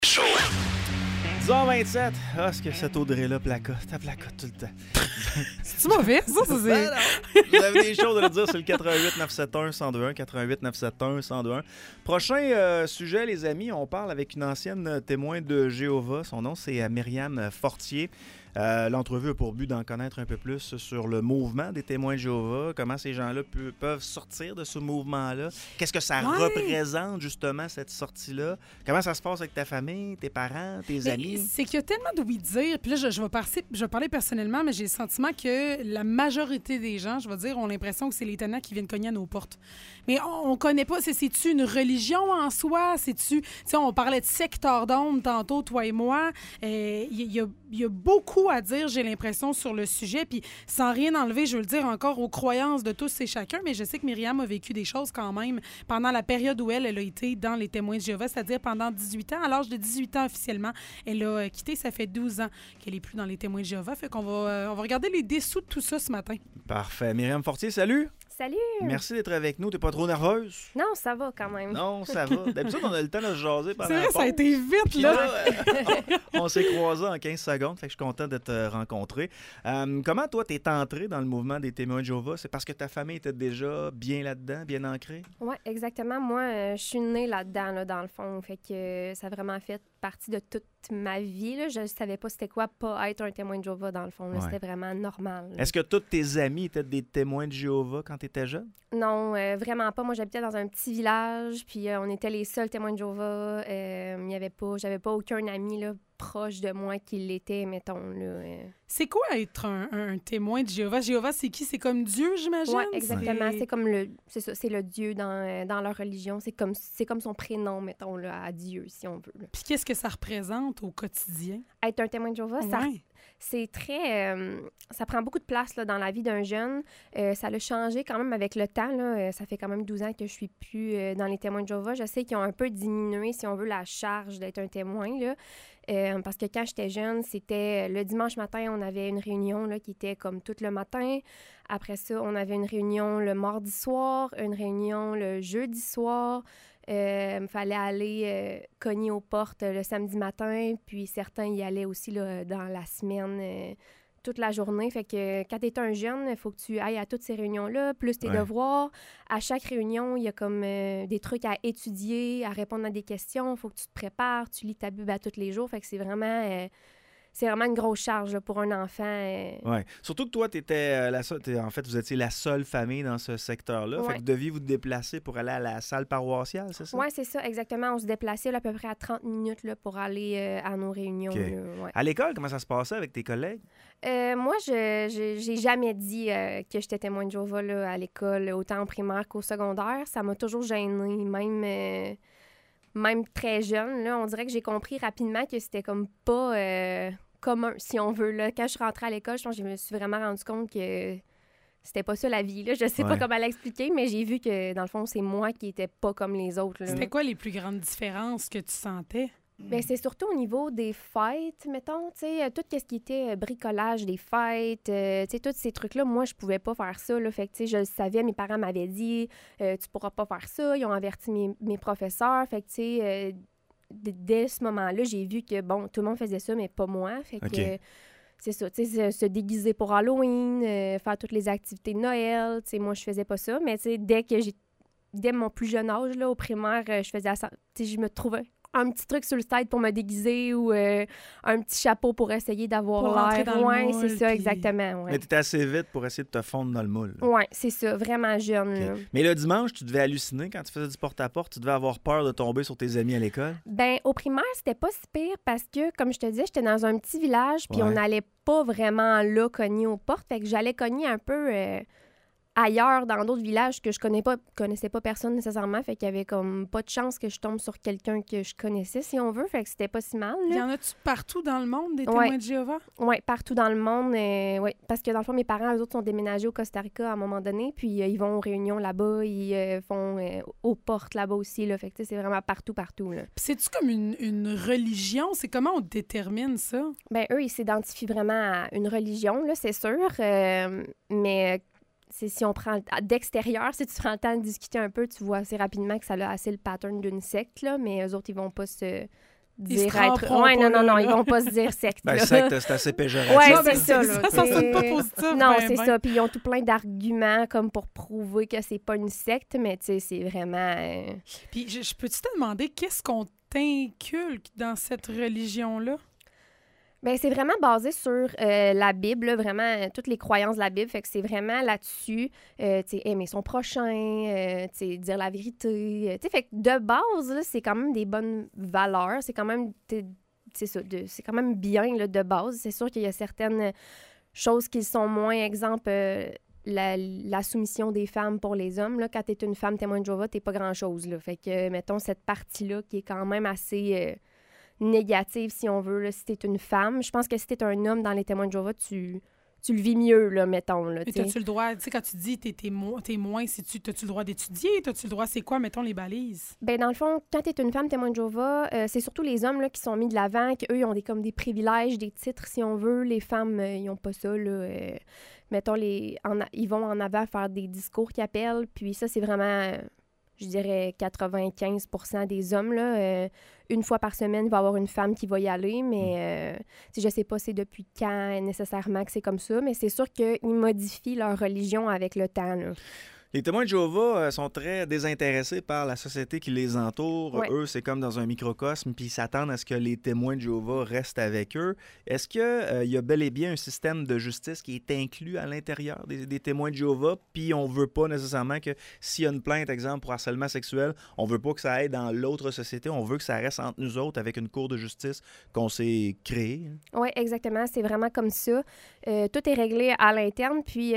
Chaud. 10h27. Ah, est-ce que cette Audrey-là placote? Elle placote tout le temps. C'est-tu mauvais, ça? Ben non. Vous avez des choses à dire sur le 88 971 1021, 88 971 1021. Prochain sujet, les amis, on parle avec une ancienne témoin de Jéhovah. Son nom, c'est Myriam Fortier. L'entrevue a pour but d'en connaître un peu plus sur le mouvement des témoins de Jéhovah, comment ces gens-là peuvent sortir de ce mouvement-là, qu'est-ce que ça représente justement cette sortie-là, comment ça se passe avec ta famille, tes parents, tes amis. C'est qu'il y a tellement de oui-dire, puis là je vais parler personnellement, mais j'ai le sentiment que la majorité des gens, je vais dire, ont l'impression que c'est les tenants qui viennent cogner à nos portes. Mais on connaît pas, c'est-tu une religion en soi, c'est-tu, tu sais, on parlait de secteur d'ombre tantôt, toi et moi, il y a beaucoup à dire, j'ai l'impression, sur le sujet. Puis sans rien enlever, je veux le dire encore, aux croyances de tous et chacun, mais je sais que Myriam a vécu des choses quand même pendant la période où elle a été dans les témoins de Jéhovah, c'est-à-dire pendant 18 ans. À l'âge de 18 ans officiellement, elle a quitté. Ça fait 12 ans qu'elle n'est plus dans les témoins de Jéhovah. Fait qu'on va regarder les dessous de tout ça ce matin. Parfait. Myriam Fortier, salut! Salut! Merci d'être avec nous. T'es pas trop nerveuse? Non, ça va quand même. Non, ça va. D'habitude, on a le temps de se jaser pendant C'est vrai, la ça a pause. été vite, Puis là! on s'est croisés en 15 secondes, fait que je suis content de te rencontrer. Comment, toi, t'es entré dans le mouvement des témoins de Jéhovah? C'est parce que ta famille était déjà bien là-dedans, bien ancrée? Oui, exactement. Moi, je suis née là-dedans, là, dans le fond. Fait que ça a vraiment fait partie de toute ma vie. Là. Je ne savais pas c'était quoi pas être un témoin de Jéhovah, dans le fond. Là. Ouais. C'était vraiment normal. Là. Est-ce que tous tes amis étaient des témoins de Jéhovah quand t'étais jeune? Non, vraiment pas. Moi, j'habitais dans un petit village, puis on était les seuls témoins de Jéhovah. J'avais pas aucun ami là, proche de moi qui l'était, mettons. Là, C'est quoi être un témoin de Jéhovah? Jéhovah, c'est qui? C'est comme Dieu, j'imagine? Oui, exactement. C'est comme le Dieu dans leur religion. C'est comme son prénom, mettons, là, à Dieu, si on veut. Là. Puis qu'est-ce que ça représente au quotidien? Être un témoin de Jéhovah, c'est très... ça prend beaucoup de place là, dans la vie d'un jeune. Ça l'a changé quand même avec le temps. Là. Ça fait quand même 12 ans que je suis plus dans les témoins de Jéhovah. Je sais qu'ils ont un peu diminué, si on veut, la charge d'être un témoin. Là. Parce que quand j'étais jeune, c'était le dimanche matin, on avait une réunion là, qui était comme tout le matin. Après ça, on avait une réunion le mardi soir, une réunion le jeudi soir. Il fallait aller cogner aux portes le samedi matin, puis certains y allaient aussi là, dans la semaine, toute la journée. Fait que quand tu es un jeune, il faut que tu ailles à toutes ces réunions-là, plus tes devoirs. À chaque réunion, il y a comme des trucs à étudier, à répondre à des questions. Il faut que tu te prépares, tu lis ta Bible à tous les jours. Fait que c'est vraiment une grosse charge là, pour un enfant. Oui. Surtout que toi, t'étais en fait, vous étiez la seule famille dans ce secteur-là. Ouais. Fait que deviez vous déplacer pour aller à la salle paroissiale, c'est ça? Oui, c'est ça, exactement. On se déplaçait là, à peu près à 30 minutes là, pour aller à nos réunions. OK. Là, ouais. À l'école, comment ça se passait avec tes collègues? Moi, j'ai jamais dit que j'étais témoin de Jéhovah là, à l'école, autant au primaire qu'au secondaire. Ça m'a toujours gênée, même très jeune. Là, on dirait que j'ai compris rapidement que c'était comme pas commun, si on veut. Là. Quand je suis rentrée à l'école, je pense que je me suis vraiment rendu compte que c'était pas ça la vie. Là. Je sais pas comment l'expliquer, mais j'ai vu que, dans le fond, c'est moi qui étais pas comme les autres. Là. C'était quoi les plus grandes différences que tu sentais? Bien, c'est surtout au niveau des fêtes, mettons, tu sais, tout ce qui était bricolage des fêtes, tu sais, tous ces trucs-là, moi, je pouvais pas faire ça, là, fait que, tu sais, je le savais, mes parents m'avaient dit, tu pourras pas faire ça, ils ont averti mes professeurs, fait que, tu sais, dès ce moment-là, j'ai vu que, bon, tout le monde faisait ça, mais pas moi, fait que... C'est ça, tu sais, se déguiser pour Halloween, faire toutes les activités de Noël, tu sais, moi, je faisais pas ça, mais, tu sais, dès mon plus jeune âge, là, au primaire, je faisais ça, tu sais, je me trouvais un petit truc sur le site pour me déguiser ou un petit chapeau pour essayer d'avoir Pour rentrer l'air. dans le Ouais, moule, c'est ça, puis... exactement. Ouais. Mais t'étais assez vite pour essayer de te fondre dans le moule. Oui, c'est ça, vraiment jeune. Là. Mais le dimanche, tu devais halluciner quand tu faisais du porte-à-porte. Tu devais avoir peur de tomber sur tes amis à l'école. Ben, au primaire, c'était pas si pire parce que, comme je te disais, j'étais dans un petit village puis on n'allait pas vraiment là cogner aux portes. Fait que j'allais cogner un peu ailleurs, dans d'autres villages que je connaissais pas personne nécessairement. Fait qu'il y avait comme pas de chance que je tombe sur quelqu'un que je connaissais, si on veut. Fait que c'était pas si mal. Il y Là. en a-tu partout dans le monde, des témoins de Jéhovah? Oui, partout dans le monde. Oui, parce que dans le fond, mes parents, eux autres, sont déménagés au Costa Rica à un moment donné. Puis ils vont aux réunions là-bas. Ils font aux portes là-bas aussi. Là. Fait que c'est vraiment partout. Là. Puis c'est-tu comme une religion? C'est comment on détermine ça? Bien, eux, ils s'identifient vraiment à une religion, là, c'est sûr. Mais si on prend d'extérieur, si tu prends le temps de discuter un peu, tu vois assez rapidement que ça a assez le pattern d'une secte, là, mais eux autres, ils vont pas se dire être... Ouais, non, ils vont pas se dire secte. Ben, secte, c'est assez péjoratif. Ouais, Non, c'est mais ça. ça sonne pas positif. Non, ben, c'est ben. ça. Puis ils ont tout plein d'arguments comme pour prouver que c'est pas une secte, mais tu sais, c'est vraiment... Puis je peux-tu te demander qu'est-ce qu'on t'inculque dans cette religion-là? Ben c'est vraiment basé sur la Bible, là, vraiment toutes les croyances de la Bible. Fait que c'est vraiment là-dessus, tu sais, aimer son prochain, tu sais, dire la vérité. Tu sais, fait que de base, là, c'est quand même des bonnes valeurs. C'est quand même, c'est ça, c'est quand même bien là, de base. C'est sûr qu'il y a certaines choses qui sont moins, exemple, la soumission des femmes pour les hommes. Là, quand t'es une femme témoin de Jéhovah, t'es pas grand-chose. Là. Fait que, mettons, cette partie-là qui est quand même assez... négative, si on veut, là, si t'es une femme. Je pense que si t'es un homme dans les témoins de Jéhovah, tu le vis mieux, là, mettons. Là, mais t'as-tu le droit, tu sais, quand tu dis t'es témoin, t'as-tu le droit d'étudier? T'as-tu le droit, c'est quoi, mettons, les balises? Ben dans le fond, quand t'es une femme témoin de Jéhovah, c'est surtout les hommes là, qui sont mis de l'avant, qu'eux, ils ont comme des privilèges, des titres, si on veut. Les femmes, ils n'ont pas ça, là. Mettons, ils vont en avant faire des discours qui appellent, puis ça, c'est vraiment... je dirais 95% des hommes, là, une fois par semaine, il va y avoir une femme qui va y aller, mais je sais pas c'est depuis quand nécessairement que c'est comme ça, mais c'est sûr qu'ils modifient leur religion avec le temps, là. Les témoins de Jéhovah sont très désintéressés par la société qui les entoure. Ouais. Eux, c'est comme dans un microcosme, puis ils s'attendent à ce que les témoins de Jéhovah restent avec eux. Est-ce qu'il y a bel et bien un système de justice qui est inclus à l'intérieur des témoins de Jéhovah, puis on veut pas nécessairement que s'il y a une plainte, exemple, pour harcèlement sexuel, on veut pas que ça aille dans l'autre société, on veut que ça reste entre nous autres avec une cour de justice qu'on s'est créée? Oui, exactement. C'est vraiment comme ça. Tout est réglé à l'interne, puis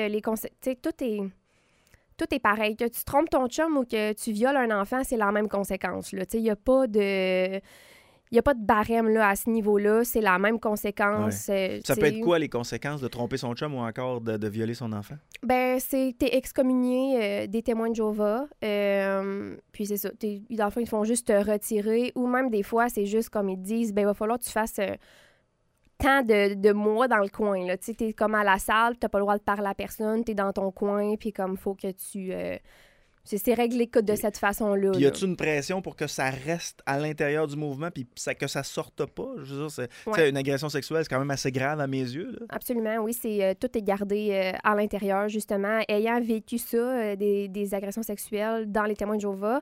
tout est pareil. Que tu trompes ton chum ou que tu violes un enfant, c'est la même conséquence. Il n'y a pas de... Il n'y a pas de barème là, à ce niveau-là. C'est la même conséquence. Ouais. Ça peut être quoi les conséquences de tromper son chum ou encore de violer son enfant? Ben, t'es excommunié des témoins de Jéhovah. Puis c'est ça. Dans le fond, ils font juste te retirer. Ou même des fois, c'est juste comme ils disent, ben, il va falloir que tu fasses tant de mois dans le coin. Tu sais, t'es comme à la salle, t'as pas le droit de parler à personne, t'es dans ton coin, puis comme faut que tu... c'est réglé de cette façon-là. Puis y a-tu une pression pour que ça reste à l'intérieur du mouvement puis que ça sorte pas? Je veux dire, Ouais. Une agression sexuelle, c'est quand même assez grave à mes yeux. Là. Absolument, oui. Tout est gardé à l'intérieur, justement. Ayant vécu ça, des agressions sexuelles dans les témoins de Jéhovah,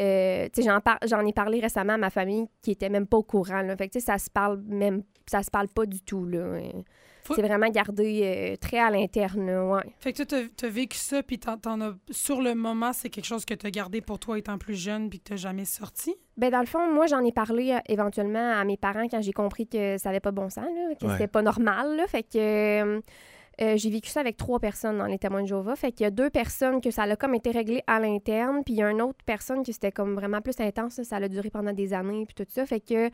j'en ai parlé récemment à ma famille qui était même pas au courant. Là. Fait que, ça se parle pas du tout, là. C'est vraiment gardé très à l'interne, là, ouais. Fait que toi, t'as vécu ça, puis t'en as... Sur le moment, c'est quelque chose que t'as gardé pour toi étant plus jeune, puis que t'as jamais sorti? Ben dans le fond, moi, j'en ai parlé éventuellement à mes parents quand j'ai compris que ça avait pas de bon sens, là, que c'était pas normal, là. Fait que... j'ai vécu ça avec 3 personnes dans les témoins de Jéhovah. Fait qu'il y a 2 personnes que ça a comme été réglé à l'interne, puis il y a une autre personne qui c'était comme vraiment plus intense. Là, ça a duré pendant des années, puis tout ça. Fait que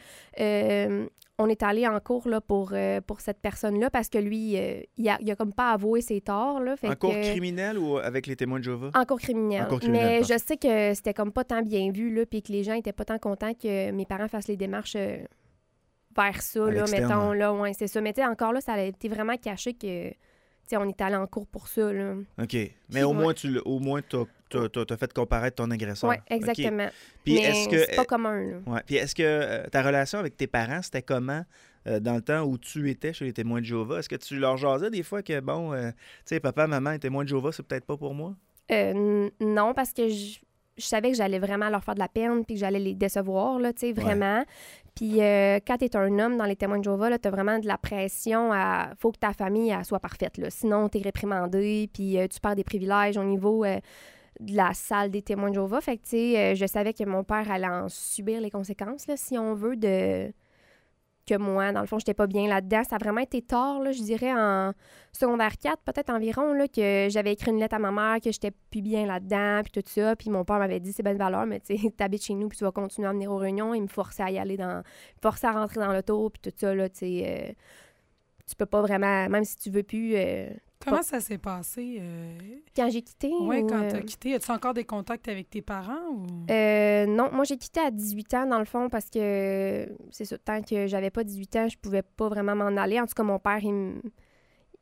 on est allé en cours là, pour cette personne-là parce que lui, il a comme pas avoué ses torts. Là, fait en cours criminel ou avec les témoins de Jéhovah? En cours criminel. Mais je sais que c'était comme pas tant bien vu, là, puis que les gens étaient pas tant contents que mes parents fassent les démarches vers ça, là, mettons. Là, ouais, c'est ça. Mais tu sais, encore là, ça a été vraiment caché que... T'sais, on est allé en cours pour ça, là. OK. Mais au moins, t'as fait comparaître ton agresseur. Oui, exactement. Okay. Puis mais est-ce que, c'est pas commun, là. Ouais. Puis est-ce que ta relation avec tes parents, c'était comment dans le temps où tu étais chez les témoins de Jéhovah? Est-ce que tu leur jasais des fois que, bon, tu sais, papa, maman, les témoins de Jéhovah, c'est peut-être pas pour moi? Non, parce que je savais que j'allais vraiment leur faire de la peine puis que j'allais les décevoir, là, tu sais, vraiment. Ouais. Puis quand t'es un homme dans les témoins de Jéhovah, là, t'as vraiment de la pression à... Faut que ta famille elle, soit parfaite, là. Sinon, t'es réprimandé, puis tu perds des privilèges au niveau de la salle des témoins de Jéhovah. Fait que, tu sais, je savais que mon père allait en subir les conséquences, là, si on veut, que moi. Dans le fond, j'étais pas bien là-dedans. Ça a vraiment été tard, là, je dirais, en secondaire 4, peut-être environ, là, que j'avais écrit une lettre à ma mère, que j'étais plus bien là-dedans, puis tout ça. Puis mon père m'avait dit, c'est bonne valeur, mais tu sais, t'habites chez nous, puis tu vas continuer à venir aux réunions. Il me forçait à y aller il me forçait à rentrer dans l'auto, puis tout ça, là, tu sais. Tu peux pas vraiment, même si tu veux plus... Comment ça s'est passé? Quand j'ai quitté? Oui, quand t'as quitté. As-tu encore des contacts avec tes parents? Ou... non, moi, j'ai quitté à 18 ans, dans le fond, parce que, c'est ça, tant que j'avais pas 18 ans, je pouvais pas vraiment m'en aller. En tout cas, mon père,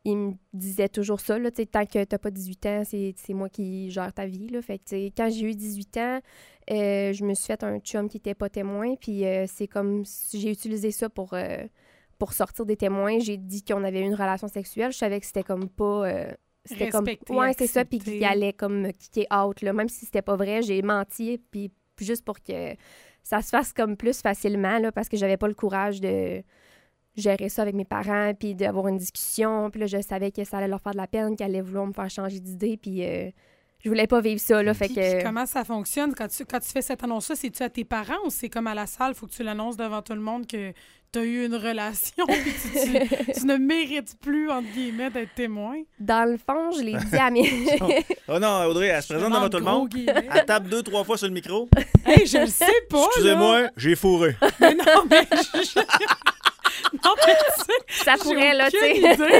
il me disait toujours ça, là, tant que t'as pas 18 ans, c'est moi qui gère ta vie, là. Fait que, quand j'ai eu 18 ans, je me suis fait un chum qui était pas témoin, puis c'est comme si j'ai utilisé ça pour sortir des témoins. J'ai dit qu'on avait eu une relation sexuelle. Je savais que c'était comme pas... c'était comme... Ouais, c'est ça, puis qu'il allait comme me kicker out, là. Même si c'était pas vrai, j'ai menti, puis juste pour que ça se fasse comme plus facilement, là, parce que j'avais pas le courage de gérer ça avec mes parents, puis d'avoir une discussion. Puis là, je savais que ça allait leur faire de la peine, qu'elle allait vouloir me faire changer d'idée, puis je voulais pas vivre ça, là, fait que... Puis comment ça fonctionne? Quand tu fais cette annonce-là, c'est-tu à tes parents ou c'est comme à la salle, il faut que tu l'annonces devant tout le monde que tu as eu une relation, puis tu ne mérites plus, entre guillemets, d'être témoin? Dans le fond, je l'ai dit à mes... Oh non, Audrey, elle se présente devant tout le monde. Elle tape 2-3 fois sur le micro. Hey, je le sais pas, Excusez-moi, j'ai fourré. Mais non, mais... Non, mais tu sais, ça pourrait, là, tu sais.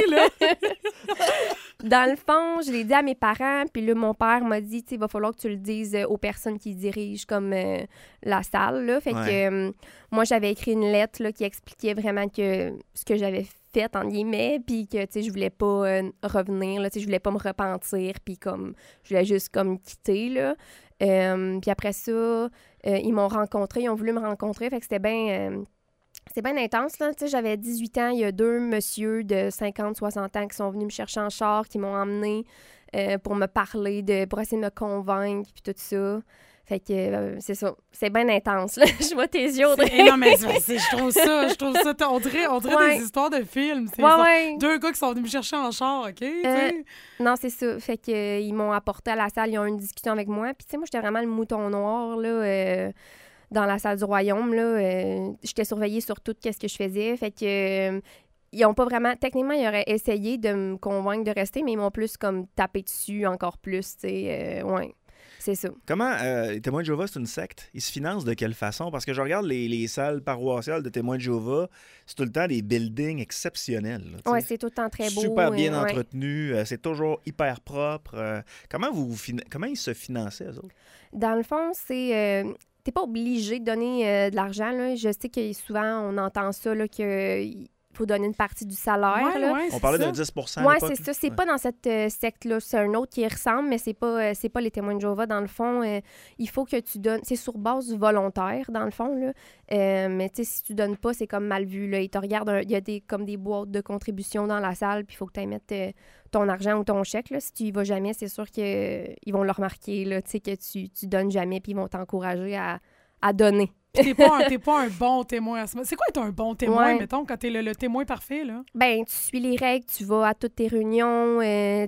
Dans le fond, je l'ai dit à mes parents, puis là, mon père m'a dit, tu sais, il va falloir que tu le dises aux personnes qui dirigent comme la salle, là. Fait que moi, j'avais écrit une lettre, là, qui expliquait vraiment que ce que j'avais fait, en guillemets, puis que, tu sais, je voulais pas revenir, là, tu sais, je voulais pas me repentir, puis comme, je voulais juste, comme, quitter, là. Puis après ça, ils m'ont rencontré, ils ont voulu me rencontrer, fait que c'était bien... c'est bien intense, là. Tu sais, j'avais 18 ans, il y a 2 messieurs de 50-60 ans qui sont venus me chercher en char, qui m'ont emmené pour me parler, pour essayer de me convaincre, puis tout ça. Fait que c'est ça. C'est bien intense, là. Je vois tes yeux, Audrey. Non, mais je trouve ça... On dirait des histoires de films. C'est 2 gars qui sont venus me chercher en char, OK? Non, c'est ça. Fait que ils m'ont apporté à la salle, ils ont eu une discussion avec moi. Puis, tu sais, moi, j'étais vraiment le mouton noir, là, dans la salle du royaume, là. J'étais surveillée sur tout ce que je faisais. Fait que... ils ont pas vraiment... Techniquement, ils auraient essayé de me convaincre de rester, mais ils m'ont plus comme tapé dessus encore plus, tu sais. Ouais. C'est ça. Comment les Témoins de Jéhovah, c'est une secte? Ils se financent de quelle façon? Parce que je regarde les salles paroissiales de Témoins de Jéhovah, c'est tout le temps des buildings exceptionnels. Oui, c'est tout le temps très beau. Super bien entretenu, c'est toujours hyper propre. Comment ils se finançaient, eux autres? Dans le fond, c'est... t'es pas obligé de donner de l'argent, là. Je sais que souvent, on entend ça, là, que... faut donner une partie du salaire. Là. On parlait de 10 à l'époque. C'est ça. C'est pas dans cette secte-là. C'est un autre qui y ressemble, mais c'est pas les Témoins de Jéhovah. Dans le fond, il faut que tu donnes... C'est sur base volontaire, dans le fond. Là. Mais tu sais, si tu donnes pas, c'est comme mal vu. Là. Ils te regardent... Il y a comme des boîtes de contribution dans la salle, puis il faut que tu ailles mettre ton argent ou ton chèque. Là. Si tu y vas jamais, c'est sûr qu'ils vont le remarquer, là, que tu donnes jamais, puis ils vont t'encourager à donner. T'es pas un bon témoin. C'est quoi être un bon témoin, mettons, quand t'es le témoin parfait, là? Ben, tu suis les règles, tu vas à toutes tes réunions,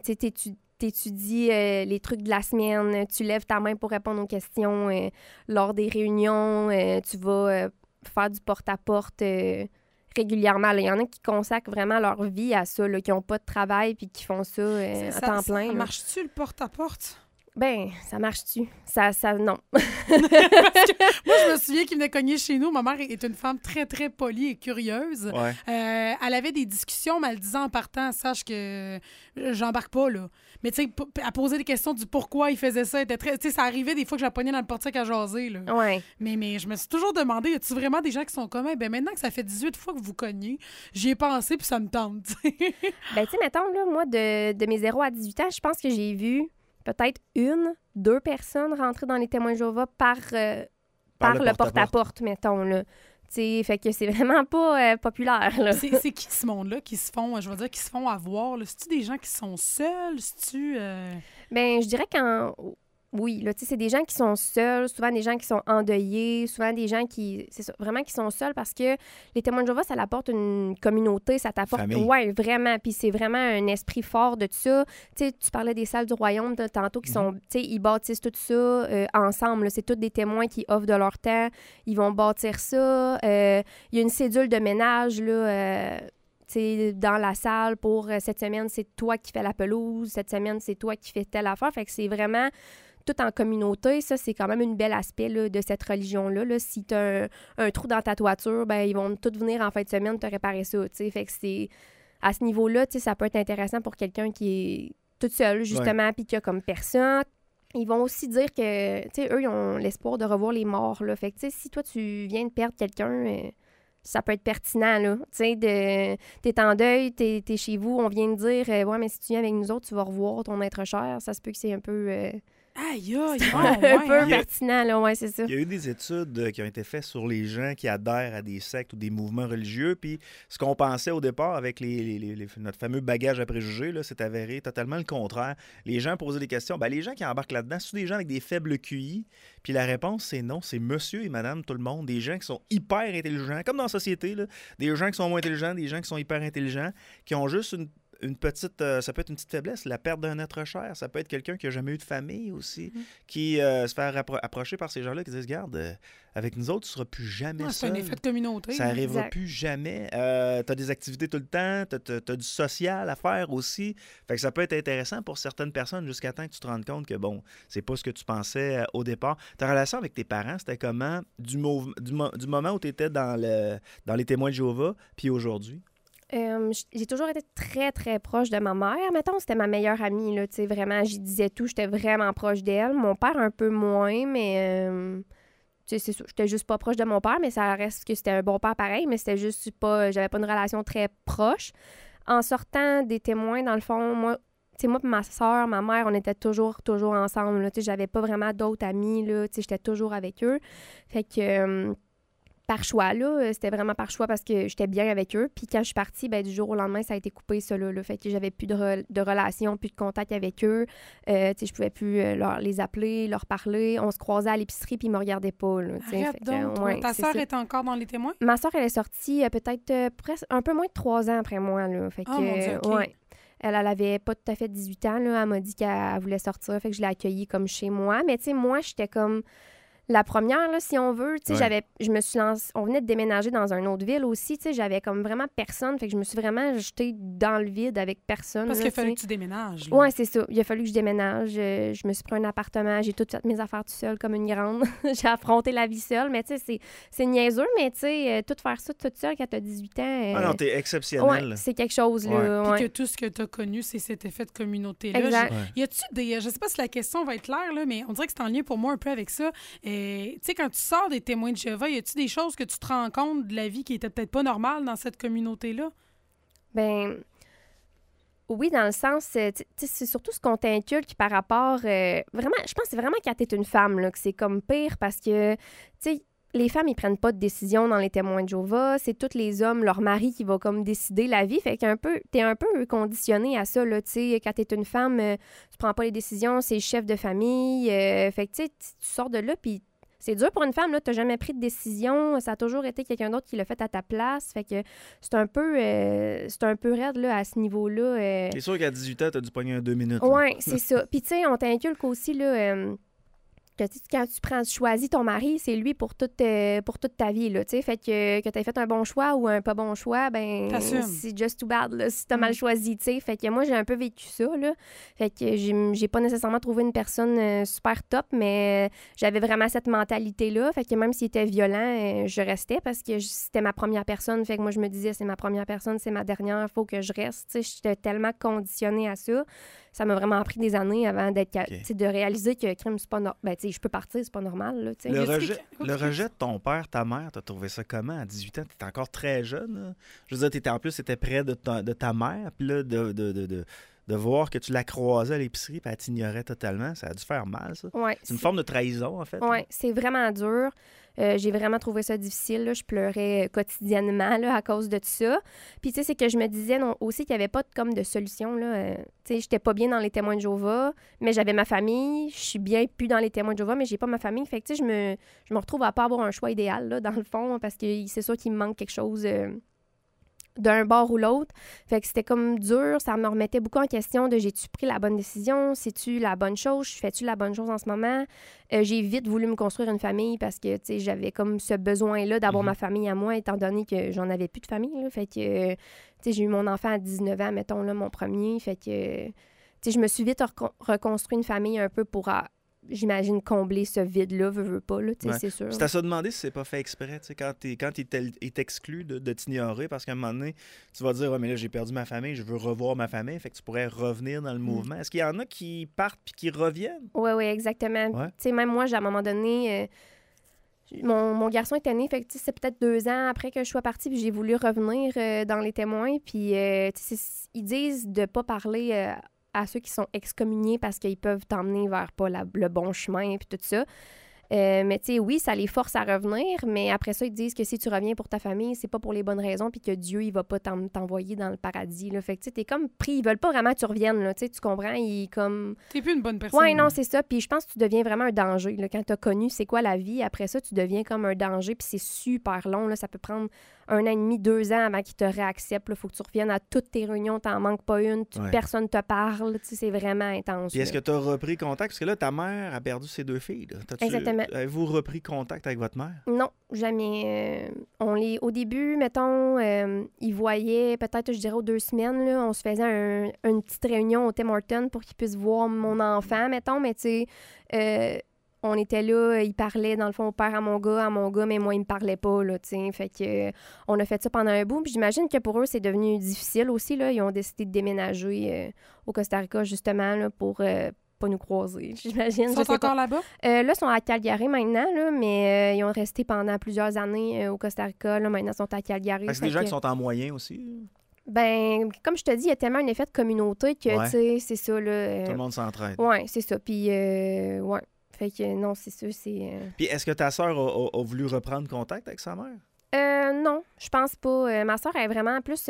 t'étudies les trucs de la semaine, tu lèves ta main pour répondre aux questions lors des réunions, tu vas faire du porte-à-porte régulièrement. Il y en a qui consacrent vraiment leur vie à ça, là, qui n'ont pas de travail puis qui font ça à temps plein. Ça marche-tu, le porte-à-porte? Ben, ça marche-tu? Ça non. Parce que moi, je me souviens qu'il venait cogner chez nous. Ma mère est une femme très, très polie et curieuse. Ouais. Elle avait des discussions, mais elle disait en partant, sache que j'embarque pas, là. Mais tu sais, à poser des questions du pourquoi il faisait ça, était très... Tu sais, ça arrivait des fois que je la pognais dans le portique à jaser, là. Ouais. Mais je me suis toujours demandé, y a-tu vraiment des gens qui sont comme, ben maintenant que ça fait 18 fois que vous cognez, j'y ai pensé puis ça me tente, t'sais. Ben, tu sais, mettons, là, moi, de mes 0 à 18 ans, je pense que j'ai vu peut-être 1-2 personnes rentrer dans les Témoins de Jéhovah par le porte-à-porte, mettons, là. T'sais, fait que c'est vraiment pas populaire, là. C'est qui ce monde-là qui se font, je veux dire, qui se font avoir, là? C'est-tu des gens qui sont seuls? C'est-tu... Ben, je dirais oui, là, tu sais, c'est des gens qui sont seuls, souvent des gens qui sont endeuillés, souvent des gens qui... C'est ça, vraiment qui sont seuls parce que les Témoins de Jéhovah, ça apporte une communauté, ça t'apporte... Oui, vraiment, puis c'est vraiment un esprit fort de tout ça. Tu sais, tu parlais des salles du royaume tantôt qui sont... Tu sais, ils bâtissent tout ça ensemble, là. C'est tous des témoins qui offrent de leur temps, ils vont bâtir ça. Il y a une cédule de ménage, là... dans la salle pour cette semaine, c'est toi qui fais la pelouse, cette semaine, c'est toi qui fais telle affaire. Fait que c'est vraiment tout en communauté. Ça, c'est quand même un bel aspect là, de cette religion-là. Là. Si tu as un trou dans ta toiture, ben ils vont tous venir en fin de semaine te réparer ça. T'sais. Fait que c'est à ce niveau-là, ça peut être intéressant pour quelqu'un qui est tout seul, justement, puis qui a comme personne. Ils vont aussi dire que, eux, ils ont l'espoir de revoir les morts. Là. Fait que, si toi, tu viens de perdre quelqu'un... ça peut être pertinent, là. Tu sais, t'es en deuil, t'es chez vous, on vient de dire, ouais, mais si tu viens avec nous autres, tu vas revoir ton être cher. Ça se peut que c'est un peu... Aïe, aïe, un peu pertinent, là, ouais, c'est ça. Il y a eu des études qui ont été faites sur les gens qui adhèrent à des sectes ou des mouvements religieux, puis ce qu'on pensait au départ avec notre fameux bagage à préjugés, là, c'est avéré totalement le contraire. Les gens posaient des questions. Les gens qui embarquent là-dedans, c'est des gens avec des faibles QI, puis la réponse, c'est non, c'est monsieur et madame tout le monde, des gens qui sont hyper intelligents, comme dans la société, là, des gens qui sont moins intelligents, des gens qui sont hyper intelligents, qui ont juste une petite, ça peut être une petite faiblesse, la perte d'un être cher. Ça peut être quelqu'un qui n'a jamais eu de famille aussi, qui se fait approcher par ces gens-là qui disent, regarde, avec nous autres, tu ne seras plus jamais seul. C'est un effet de communauté. Ça n'arrivera plus jamais. Tu as des activités tout le temps, tu as du social à faire aussi. Fait que ça peut être intéressant pour certaines personnes jusqu'à temps que tu te rendes compte que, bon, c'est pas ce que tu pensais au départ. Ta relation avec tes parents, c'était comment du moment où tu étais dans les témoins de Jéhovah, puis aujourd'hui? J'ai toujours été très, très proche de ma mère. Mettons, c'était ma meilleure amie, là, tu sais, vraiment, j'y disais tout, j'étais vraiment proche d'elle. Mon père, un peu moins, mais, tu sais, c'est sûr, j'étais juste pas proche de mon père, mais ça reste que c'était un bon père pareil, mais c'était juste pas, j'avais pas une relation très proche. En sortant des témoins, dans le fond, moi et ma soeur, ma mère, on était toujours ensemble, là, tu sais, j'avais pas vraiment d'autres amis, là, tu sais, j'étais toujours avec eux. Fait que... par choix, là. C'était vraiment par choix parce que j'étais bien avec eux. Puis quand je suis partie, du jour au lendemain, ça a été coupé, ça, là. Fait que j'avais plus de relation, plus de contact avec eux. Tu sais, je pouvais plus les appeler, leur parler. On se croisait à l'épicerie, puis ils me regardaient pas, là. Arrête donc. Ta sœur est encore dans les témoins? Ma sœur, elle est sortie peut-être presque un peu moins de 3 ans après moi, là. Fait que, mon Dieu, OK. ouais. Elle avait pas tout à fait 18 ans, là. Elle m'a dit qu'elle voulait sortir. Fait que je l'ai accueillie comme chez moi. Mais tu sais, moi, j'étais comme... la première, là, si on veut, tu sais, je me suis lancée, on venait de déménager dans une autre ville aussi, tu sais, j'avais comme vraiment personne, fait que je me suis vraiment jetée dans le vide avec personne. Parce là, qu'il a fallu que tu déménages. Ouais, c'est ça. Il a fallu que je déménage. Je me suis pris un appartement, j'ai toutes fait mes affaires toute seule comme une grande. J'ai affronté la vie seule, mais tu sais, c'est niaiseux, mais tu sais, tout faire ça toute seule quand t'as 18 ans... Ah non, t'es exceptionnel. Ouais, c'est quelque chose, là. Puis que tout ce que t'as connu, c'est cet effet de communauté-là. Exact. Y a-tu des... Je sais pas si la question va être claire, là, mais on dirait que c'est en lien pour moi un peu avec ça. Tu sais, quand tu sors des témoins de Jéhovah, y a-tu des choses que tu te rends compte de la vie qui était peut-être pas normale dans cette communauté-là? Ben oui, dans le sens, c'est surtout ce qu'on t'inculque par rapport... vraiment, je pense que c'est vraiment quand t'es une femme, là, que c'est comme pire parce que, tu sais, les femmes, ils prennent pas de décision dans les témoins de Jéhovah. C'est tous les hommes, leur mari, qui va comme décider la vie. Fait t'es un peu conditionné à ça, là, tu sais. Quand t'es une femme, tu prends pas les décisions, c'est le chef de famille. Fait que, tu sais, tu sors de là, puis c'est dur pour une femme, là. T'as jamais pris de décision. Ça a toujours été quelqu'un d'autre qui l'a fait à ta place. Fait que c'est un peu raide, là, à ce niveau-là. C'est sûr qu'à 18 ans, t'as dû pogner un 2 minutes. Oui, c'est ça. Puis, tu sais, on t'inculque aussi, là... que quand tu choisis ton mari, c'est lui pour toute ta vie, là, tu sais. Fait que t'aies fait un bon choix ou un pas bon choix, ben c'est just too bad, là, si t'as mal choisi, tu sais. Fait que moi, j'ai un peu vécu ça, là. Fait que j'ai pas nécessairement trouvé une personne super top, mais j'avais vraiment cette mentalité-là. Fait que même s'il était violent, je restais parce que c'était ma première personne. Fait que moi, je me disais, c'est ma première personne, c'est ma dernière, faut que je reste, tu sais. J'étais tellement conditionnée à ça. Ça m'a vraiment pris des années avant de réaliser que crime, c'est pas normal. Ben, tu sais, je peux partir, c'est pas normal. Là, le rejet de ton père, ta mère, t'as trouvé ça comment à 18 ans? T'étais encore très jeune. Là. Je veux dire, t'étais près de ta mère, puis là, de voir que tu la croisais à l'épicerie, puis elle t'ignorait totalement, ça a dû faire mal, ça. Ouais, c'est une forme de trahison, en fait. Oui, c'est vraiment dur. J'ai vraiment trouvé ça difficile. Là. Je pleurais quotidiennement là, à cause de tout ça. Puis, tu sais, c'est que je me disais aussi qu'il n'y avait pas comme de solution. Tu sais, j'étais pas bien dans les témoins de Jéhovah, mais j'avais ma famille. Je suis bien plus dans les témoins de Jéhovah, mais j'ai pas ma famille. Fait que, tu sais, je me retrouve à pas avoir un choix idéal, là, dans le fond, parce que c'est sûr qu'il me manque quelque chose... d'un bord ou l'autre. Fait que c'était comme dur. Ça me remettait beaucoup en question de j'ai-tu pris la bonne décision? C'est-tu la bonne chose? Fais-tu la bonne chose en ce moment? J'ai vite voulu me construire une famille parce que, tu sais, j'avais comme ce besoin-là d'avoir ma famille à moi, étant donné que j'en avais plus de famille, là. Fait que, tu sais, j'ai eu mon enfant à 19 ans, mettons, là, mon premier. Fait que, tu sais, je me suis vite reconstruit une famille un peu pour... j'imagine combler ce vide-là, veux pas, là, tu sais, c'est sûr. C'est à se demander si c'est pas fait exprès, tu sais, quand il t'exclut de t'ignorer, parce qu'à un moment donné, tu vas dire, mais là, j'ai perdu ma famille, je veux revoir ma famille, fait que tu pourrais revenir dans le mouvement. Est-ce qu'il y en a qui partent puis qui reviennent? Oui, exactement. Ouais. Tu sais, même moi, à un moment donné, Mon garçon est né, fait que c'est peut-être 2 ans après que je sois partie, puis j'ai voulu revenir dans les témoins. Puis ils disent de pas parler à ceux qui sont excommuniés parce qu'ils peuvent t'emmener vers pas le bon chemin, puis tout ça. Mais tu sais, oui, ça les force à revenir, mais après ça, ils disent que si tu reviens pour ta famille, c'est pas pour les bonnes raisons, puis que Dieu, il va pas t'envoyer dans le paradis, là. Fait que tu sais, t'es comme pris, ils veulent pas vraiment que tu reviennes, là, tu sais, tu comprends, ils comme... T'es plus une bonne personne. Ouais, non, c'est ça, puis je pense que tu deviens vraiment un danger, là. Quand t'as connu c'est quoi la vie, après ça, tu deviens comme un danger, puis c'est super long, là, ça peut prendre 1 an et demi, 2 ans avant qu'ils te réacceptent, là. Faut que tu reviennes à toutes tes réunions, t'en manques pas une, personne te parle, tu sais, c'est vraiment intense. Puis est-ce que tu as repris contact? Parce que là, ta mère a perdu ses 2 filles, là. Exactement. Avez-vous repris contact avec votre mère? Non, jamais. Au début, mettons, ils voyaient peut-être, je dirais, aux 2 semaines, là, on se faisait une petite réunion au Tim Hortons pour qu'ils puissent voir mon enfant, mettons, mais tu sais, on était là, ils parlaient, dans le fond, au père à mon gars, mais moi, ils me parlaient pas, là, tu sais. Fait que on a fait ça pendant un bout, puis j'imagine que pour eux, c'est devenu difficile aussi, là. Ils ont décidé de déménager au Costa Rica, justement, là, pour pas nous croiser, j'imagine. Ils sont encore là-bas? Là, ils sont à Calgary maintenant, là, mais ils ont resté pendant plusieurs années au Costa Rica. Là, maintenant, ils sont à Calgary. Parce que des gens qui sont en moyen aussi? Ben, comme je te dis, il y a tellement un effet de communauté que, tu sais, c'est ça, là. Tout le monde s'entraide. Oui, c'est ça. Puis, ouais. Fait que, non, c'est ça, c'est... Puis, est-ce que ta sœur a voulu reprendre contact avec sa mère? Non, je pense pas. Ma sœur est vraiment plus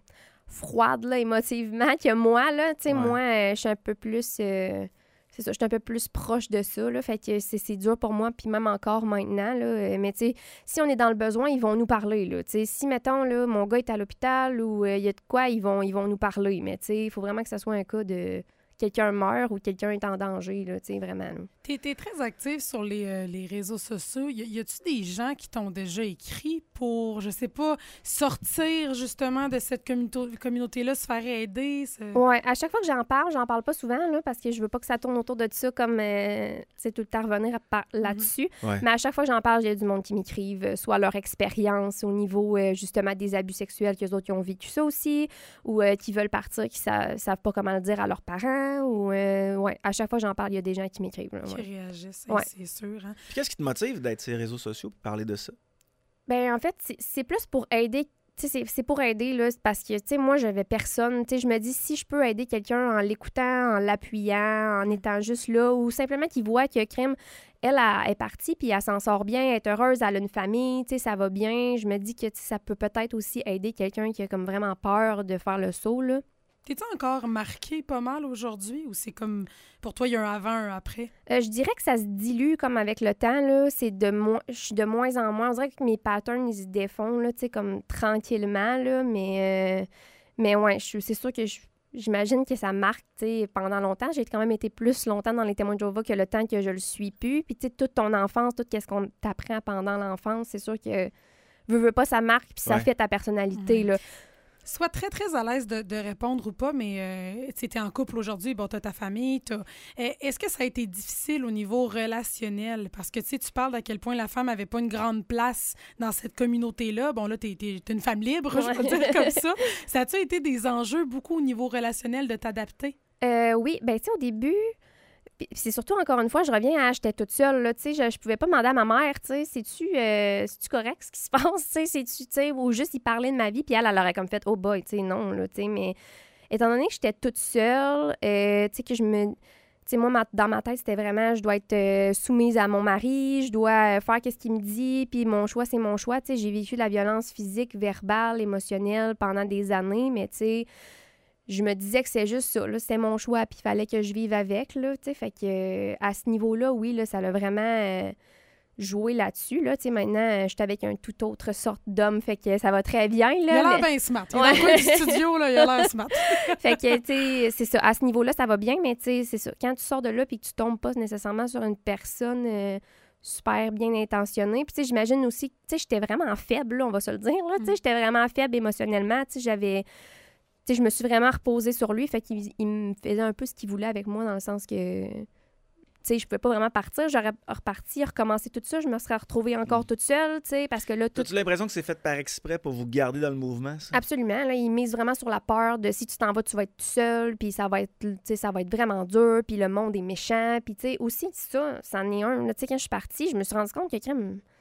froide, là, émotivement, que moi, là. Tu sais, moi, je suis un peu plus... c'est ça, je suis un peu plus proche de ça, là, fait que c'est dur pour moi, puis même encore maintenant, là, mais tu sais, si on est dans le besoin, ils vont nous parler, là, tu sais, si, mettons, là, mon gars est à l'hôpital ou il y a de quoi, ils vont nous parler, mais tu sais, il faut vraiment que ça soit un cas de quelqu'un meurt ou quelqu'un est en danger, là, tu sais, vraiment, là. T'es très active sur les réseaux sociaux. Y a-tu des gens qui t'ont déjà écrit pour, je sais pas, sortir justement de cette communauté-là, se faire aider? Oui, à chaque fois que j'en parle pas souvent, là, parce que je veux pas que ça tourne autour de ça comme, c'est tout le temps revenir là-dessus. Ouais. Mais à chaque fois que j'en parle, il y a du monde qui m'écrivent, soit leur expérience au niveau, justement, des abus sexuels qu'eux autres qui ont vécu ça aussi, ou qui veulent partir, qui savent pas comment le dire à leurs parents, ou, ouais, à chaque fois que j'en parle, il y a des gens qui m'écrivent, là, qui réagissent, c'est sûr. Hein? Puis qu'est-ce qui te motive d'être sur les réseaux sociaux pour parler de ça? Ben en fait, c'est plus pour aider. Tu sais, c'est pour aider, là, parce que, tu sais, moi, j'avais personne. Tu sais, je me dis, si je peux aider quelqu'un en l'écoutant, en l'appuyant, en étant juste là, ou simplement qu'il voit que crime, elle est partie, puis elle s'en sort bien, elle est heureuse, elle a une famille, tu sais, ça va bien. Je me dis que ça peut peut-être aussi aider quelqu'un qui a comme vraiment peur de faire le saut, là. T'es-tu encore marqué pas mal aujourd'hui ou c'est comme, pour toi, il y a un avant, un après? Je dirais que ça se dilue comme avec le temps, là. Je suis de moins en moins. On dirait que mes patterns, ils se défont, là, tu sais, comme tranquillement, là. Mais ouais, c'est sûr que j'imagine que ça marque, tu sais, pendant longtemps. J'ai quand même été plus longtemps dans les témoins de Jéhovah que le temps que je le suis plus. Puis, tu sais, toute ton enfance, tout ce qu'on t'apprend pendant l'enfance, c'est sûr que veux pas, ça marque, puis ça fait ta personnalité, là. Sois très, très à l'aise de répondre ou pas, mais tu es en couple aujourd'hui, bon, tu as ta famille. Est-ce que ça a été difficile au niveau relationnel? Parce que tu parles d'à quel point la femme n'avait pas une grande place dans cette communauté-là. Bon, là, t'es une femme libre, je peux dire comme ça. Ça a-tu été des enjeux beaucoup au niveau relationnel de t'adapter? Oui, bien, tu sais, au début... Puis c'est surtout, encore une fois, je reviens à j'étais toute seule, là, tu sais, je pouvais pas demander à ma mère, tu sais, c'est-tu correct ce qui se passe, tu sais, ou juste y parler de ma vie, puis elle aurait comme fait, oh boy, tu sais, non, là, tu sais, mais étant donné que j'étais toute seule, tu sais, que tu sais, moi, dans ma tête, c'était vraiment, je dois être soumise à mon mari, je dois faire ce qu'il me dit, puis mon choix, c'est mon choix, tu sais, j'ai vécu de la violence physique, verbale, émotionnelle pendant des années, mais tu sais, je me disais que c'est juste ça, là, c'était mon choix, puis il fallait que je vive avec, là, tu sais, fait que à ce niveau-là, oui, là, ça l'a vraiment joué là-dessus, là, tu sais, maintenant, je suis avec un tout autre sorte d'homme, fait que ça va très bien, là. Il a l'air bien smart, il est dans le coin du studio, là, il a l'air smart. Fait que, tu sais, c'est ça, à ce niveau-là, ça va bien, mais tu sais, c'est ça, quand tu sors de là, puis que tu tombes pas nécessairement sur une personne... super bien intentionnée. Puis, tu sais, j'imagine aussi, tu sais, j'étais vraiment faible, là, on va se le dire, là, tu sais, j'étais vraiment faible émotionnellement, tu sais, tu sais, je me suis vraiment reposée sur lui, fait qu'il me faisait un peu ce qu'il voulait avec moi, dans le sens que, tu sais, je pouvais pas vraiment partir. J'aurais reparti, recommencé tout ça, je me serais retrouvée encore toute seule, tu sais, parce que là... As-tu l'impression que c'est fait par exprès pour vous garder dans le mouvement, ça? Absolument, là, il mise vraiment sur la peur de si tu t'en vas, tu vas être tout seul, puis ça va être, tu sais, ça va être vraiment dur, puis le monde est méchant, puis tu sais, aussi, ça en est un. Tu sais, quand je suis partie, je me suis rendu compte que,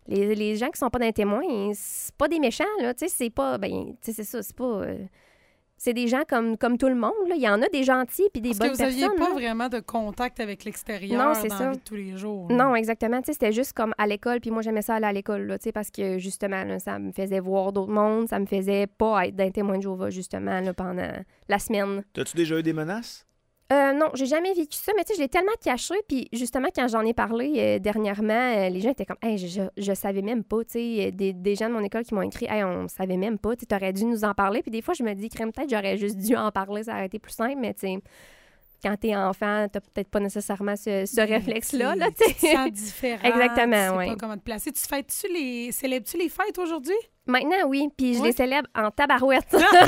Les gens qui sont pas dans les témoins, c'est pas des méchants, là. Tu sais, c'est pas... Ben, tu sais, c'est ça, c'est pas... c'est des gens comme tout le monde, là. Il y en a des gentils puis des bonnes personnes. Parce que vous n'aviez pas là. vraiment de contact avec l'extérieur Non, c'est dans ça. la vie de tous les jours. Là. Non, exactement. Tu sais, c'était juste comme à l'école, puis moi, j'aimais ça aller à l'école, là, tu sais, parce que, justement, là, ça me faisait voir d'autres mondes, ça me faisait pas être d'un témoin de Jéhovah, justement, là, pendant la semaine. T'as-tu déjà eu des menaces? Non, j'ai jamais vécu ça, mais tu sais, je l'ai tellement caché, puis justement, quand j'en ai parlé dernièrement, les gens étaient comme « Hey, je savais même pas, tu sais, des gens de mon école qui m'ont écrit « Hey, on savait même pas, tu aurais dû nous en parler. » Puis des fois, je me dis « Crème, peut-être j'aurais juste dû en parler, ça aurait été plus simple, mais tu sais... » Quand t'es enfant, t'as peut-être pas nécessairement ce réflexe-là. Là, tu te sens différent. Exactement, oui. Tu sais pas comment te placer. Célèbres-tu les fêtes aujourd'hui? Maintenant, oui. Puis je les célèbre en tabarouette.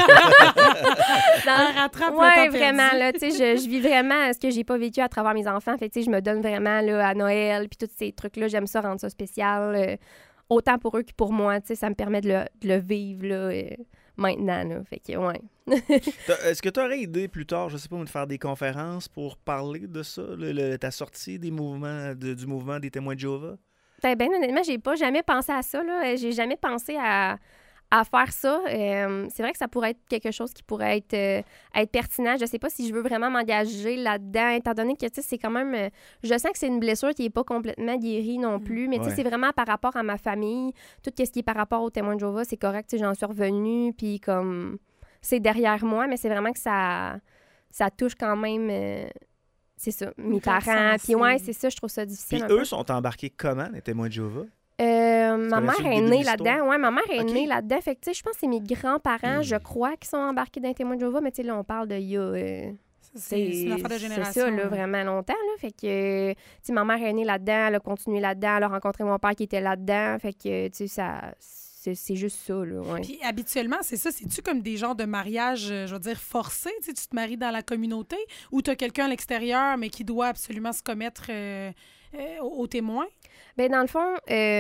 Rattrape le temps vraiment. Là, tu sais, je vis vraiment ce que j'ai pas vécu à travers mes enfants. Fait tu sais, je me donne vraiment là, à Noël puis tous ces trucs-là. J'aime ça, rendre ça spécial. Autant pour eux que pour moi. Tu sais, ça me permet de le vivre là, maintenant. Là. Fait que, ouais. Est-ce que tu aurais idée plus tard, je sais pas, de faire des conférences pour parler de ça, ta sortie des mouvements, du mouvement des témoins de Jéhovah? Ben honnêtement, j'ai pas jamais pensé à ça. Là. J'ai jamais pensé à faire ça. C'est vrai que ça pourrait être quelque chose qui pourrait être pertinent. Je sais pas si je veux vraiment m'engager là-dedans, étant donné que c'est quand même... je sens que c'est une blessure qui est pas complètement guérie non plus, mais c'est vraiment par rapport à ma famille. Tout ce qui est par rapport aux témoins de Jéhovah, c'est correct. J'en suis revenue, puis comme... C'est derrière moi, mais c'est vraiment que ça touche quand même... c'est ça, mes parents. Puis ouais, c'est ça, je trouve ça difficile. Puis eux sont embarqués comment, les témoins de Jéhovah? Ma mère est née là-dedans. Ouais, ma mère est née là-dedans. Fait que, tu sais, je pense que c'est mes grands-parents, je crois, qui sont embarqués dans les témoins de Jéhovah. Mais, tu sais, là, on parle de il y a... c'est une affaire de génération. C'est ça, là, vraiment longtemps, là. Fait que, tu sais, ma mère est née là-dedans, elle a continué là-dedans, elle a rencontré mon père qui était là-dedans. Fait que, tu sais, ça... C'est juste ça, là, ouais. Puis habituellement, c'est ça, c'est-tu comme des genres de mariage, je veux dire, forcés? Tu sais, tu te maries dans la communauté ou tu as quelqu'un à l'extérieur, mais qui doit absolument se commettre aux témoins? Bien, dans le fond,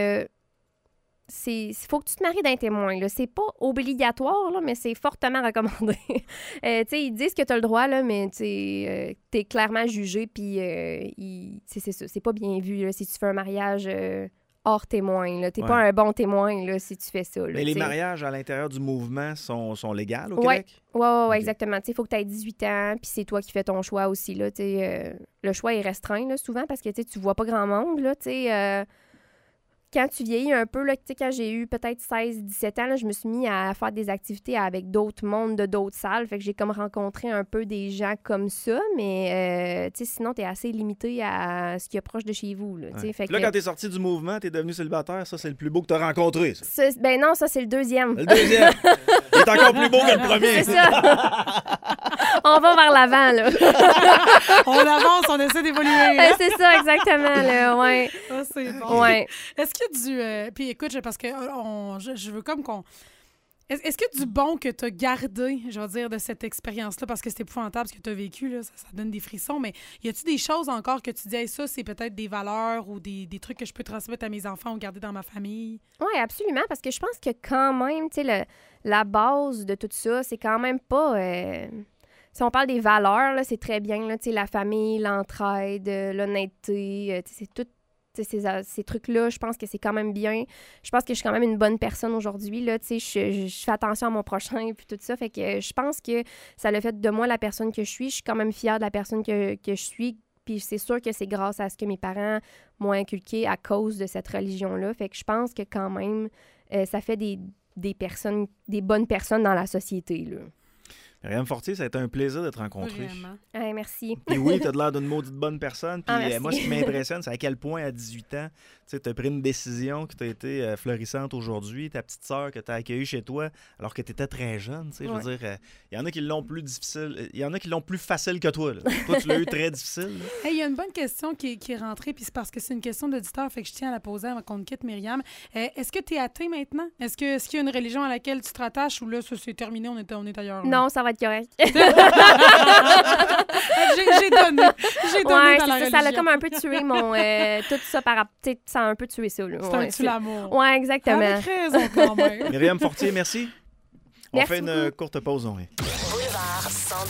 faut que tu te maries d'un témoin, là. C'est pas obligatoire, là, mais c'est fortement recommandé. Tu sais, ils disent que tu as le droit, là, mais tu es clairement jugé, puis c'est ça, c'est pas bien vu, là, si tu fais un mariage... hors témoin, là. T'es pas un bon témoin, là, si tu fais ça, là. Mais les mariages à l'intérieur du mouvement sont légaux au Québec? Oui, exactement. Il faut que tu aies 18 ans, puis c'est toi qui fais ton choix aussi, là. Le choix est restreint, là, souvent, parce que tu vois pas grand monde, là, tu sais... Quand tu vieillis un peu, là, quand j'ai eu peut-être 16-17 ans, là, je me suis mis à faire des activités avec d'autres mondes de d'autres salles. Fait que j'ai comme rencontré un peu des gens comme ça, mais sinon, t'es assez limité à ce qui est proche de chez vous. Là, fait là, quand t'es sorti du mouvement, t'es devenu célibataire, ça, c'est le plus beau que t'as rencontré. Ça. Ben non, ça, c'est le deuxième. Le deuxième! Il est encore plus beau que le premier. C'est ça! On va vers l'avant, là. On avance, on essaie d'évoluer. C'est ça, exactement, là, ouais. Ah, c'est bon. Ouais. Est-ce qu'il y a du... puis écoute, parce que je veux comme qu'on... Est-ce qu'il y a du bon que tu as gardé, je veux dire, de cette expérience-là? Parce que c'est épouvantable ce que tu as vécu, là, ça donne des frissons, mais y a-tu des choses encore que tu dis, hey, ça, c'est peut-être des valeurs ou des trucs que je peux transmettre à mes enfants ou garder dans ma famille? Oui, absolument, parce que je pense que quand même, tu sais, la base de tout ça, c'est quand même pas... Si on parle des valeurs, là, c'est très bien, là, tu sais, la famille, l'entraide, l'honnêteté, c'est tout. Ces trucs-là, je pense que c'est quand même bien. Je pense que je suis quand même une bonne personne aujourd'hui. Là, je fais attention à mon prochain et tout ça. Fait que je pense que ça l'a fait de moi la personne que je suis. Je suis quand même fière de la personne que je suis. Puis c'est sûr que c'est grâce à ce que mes parents m'ont inculqué à cause de cette religion-là. Fait que je pense que quand même, ça fait des personnes, des bonnes personnes dans la société, là. Myriam Fortier, ça a été un plaisir de te rencontrer. Vraiment. Merci. Et oui, tu as l'air d'une maudite bonne personne. Puis moi, ce qui m'impressionne, c'est à quel point, à 18 ans, tu as pris une décision qui t'a été florissante aujourd'hui. Ta petite sœur que tu as accueillie chez toi, alors que tu étais très jeune. Je veux dire, il y en a qui l'ont plus difficile. Il y en a qui l'ont plus facile que toi. Là. Toi, tu l'as eu très difficile. Il y a une bonne question qui est rentrée, puis c'est parce que c'est une question d'auditeur, fait que je tiens à la poser avant qu'on quitte, Myriam. Est-ce que tu es athée maintenant? Est-ce qu'il y a une religion à laquelle tu te rattaches ou là, ça c'est terminé, on est ailleurs? Là? Non, ça va être correct. j'ai donné dans la religion. Ça a comme un peu tué mon... tout ça ça a un peu tué ça. C'est un tue l'amour. Oui, exactement. Avec raison quand même. Myriam Fortier, merci. On Merci fait une courte pause. Boulevard 102.